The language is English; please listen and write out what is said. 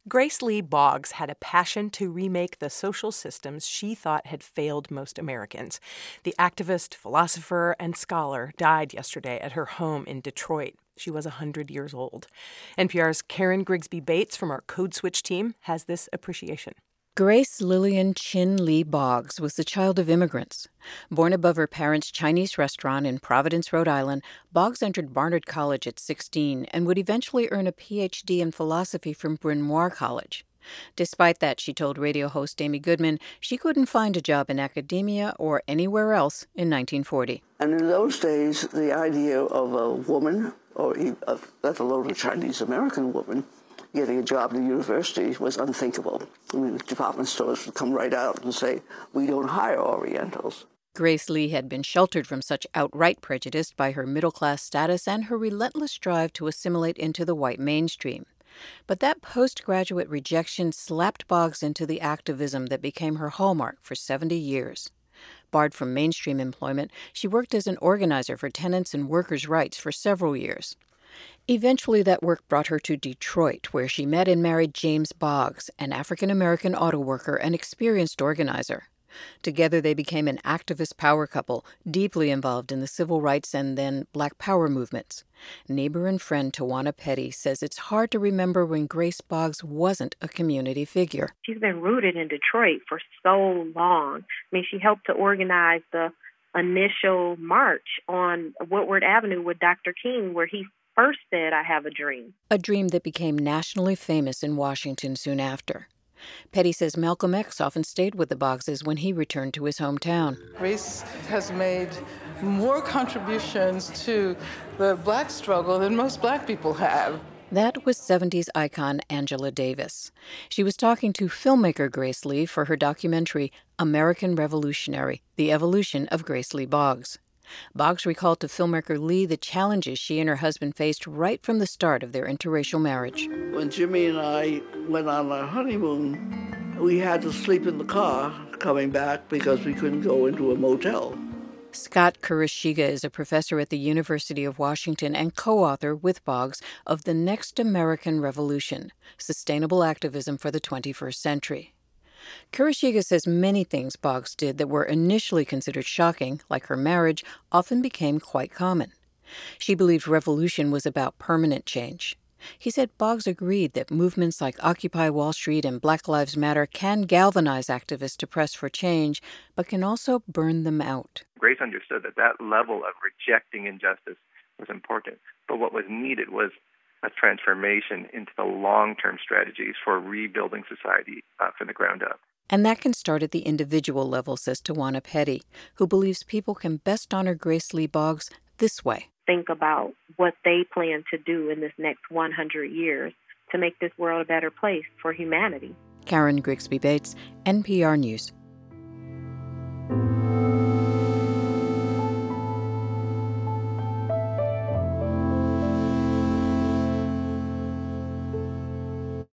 Grace Lee Boggs had a passion to remake the social systems she thought had failed most Americans. The activist, philosopher, and scholar died yesterday at her home in Detroit. She was 100 years old. NPR's Karen Grigsby Bates from our Code Switch team has this appreciation. Grace Lillian Chin Lee Boggs was the child of immigrants. Born above her parents' Chinese restaurant in Providence, Rhode Island, Boggs entered Barnard College at 16 and would eventually earn a Ph.D. in philosophy from Bryn Mawr College. Despite that, she told radio host Amy Goodman she couldn't find a job in academia or anywhere else in 1940. And in those days, the idea of a woman, or let alone a Chinese-American woman, getting a job at the university was unthinkable. I mean, department stores would come right out and say, "We don't hire Orientals." Grace Lee had been sheltered from such outright prejudice by her middle-class status and her relentless drive to assimilate into the white mainstream. But that postgraduate rejection slapped Boggs into the activism that became her hallmark for 70 years. Barred from mainstream employment, she worked as an organizer for tenants and workers' rights for several years. Eventually, that work brought her to Detroit, where she met and married James Boggs, an African-American auto worker and experienced organizer. Together, they became an activist power couple, deeply involved in the civil rights and then Black Power movements. Neighbor and friend Tawana Petty says it's hard to remember when Grace Boggs wasn't a community figure. She's been rooted in Detroit for so long. I mean, she helped to organize the initial march on Woodward Avenue with Dr. King, where he first said, "I have a dream." A dream that became nationally famous in Washington soon after. Petty says Malcolm X often stayed with the Boggses when he returned to his hometown. Grace has made more contributions to the Black struggle than most Black people have. That was 70s icon Angela Davis. She was talking to filmmaker Grace Lee for her documentary American Revolutionary: The Evolution of Grace Lee Boggs. Boggs recalled to filmmaker Lee the challenges she and her husband faced right from the start of their interracial marriage. When Jimmy and I went on our honeymoon, we had to sleep in the car coming back because we couldn't go into a motel. Scott Kuroshiga is a professor at the University of Washington and co-author with Boggs of The Next American Revolution: Sustainable Activism for the 21st Century. Kuroshiga says many things Boggs did that were initially considered shocking, like her marriage, often became quite common. She believed revolution was about permanent change. He said Boggs agreed that movements like Occupy Wall Street and Black Lives Matter can galvanize activists to press for change, but can also burn them out. Grace understood that level of rejecting injustice was important, but what was needed was a transformation into the long-term strategies for rebuilding society from the ground up. And that can start at the individual level, says Tawana Petty, who believes people can best honor Grace Lee Boggs this way. Think about what they plan to do in this next 100 years to make this world a better place for humanity. Karen Grigsby Bates, NPR News.